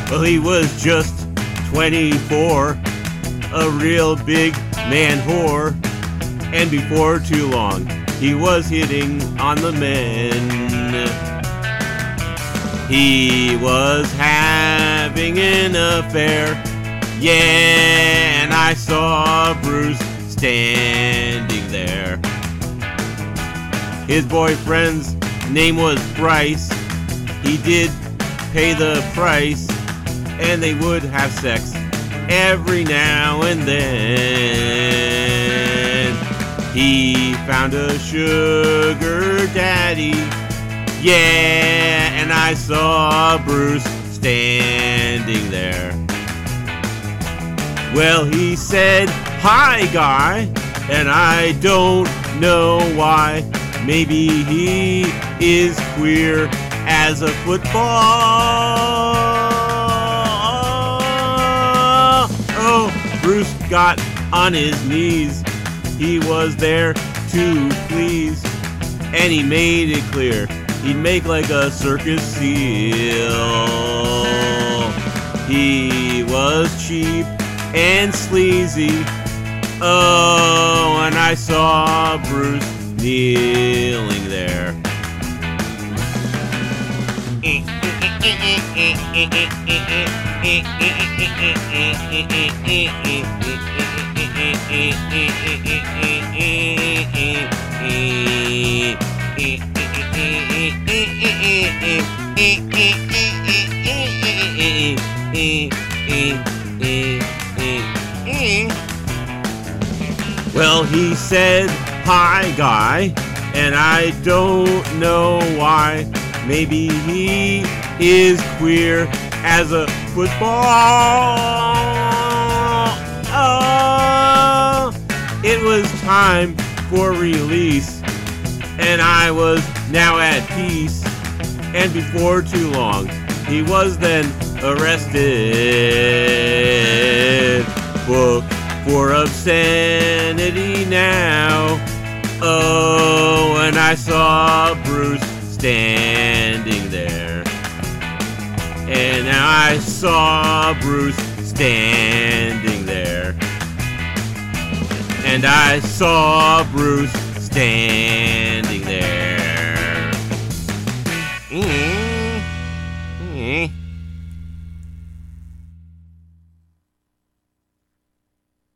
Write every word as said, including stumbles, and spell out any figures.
Well, he was just twenty-four, a real big man whore, and before too long, he was hitting on the men. He was having an affair, yeah, and I saw Bruce standing there. His boyfriend's name was Bryce. He did pay the price, and they would have sex every now and then. He found a sugar daddy, yeah, and I saw Bruce standing there. Well, he said, "Hi, guy," and I don't know why. Maybe he is queer as a football. Oh, Bruce got on his knees. He was there to please, and he made it clear he'd make like a circus seal. He was cheap and sleazy. Oh, and I saw Bruce kneeling there. Well, he said, "Hi, guy," and I don't know why. Maybe he is queer as a football. Oh, it was time for release, and I was now at peace. And before too long, he was then arrested. Book for obscenity now. Oh, and I saw Bruce standing there. And now I saw Bruce standing there. And I saw Bruce standing there. Mm.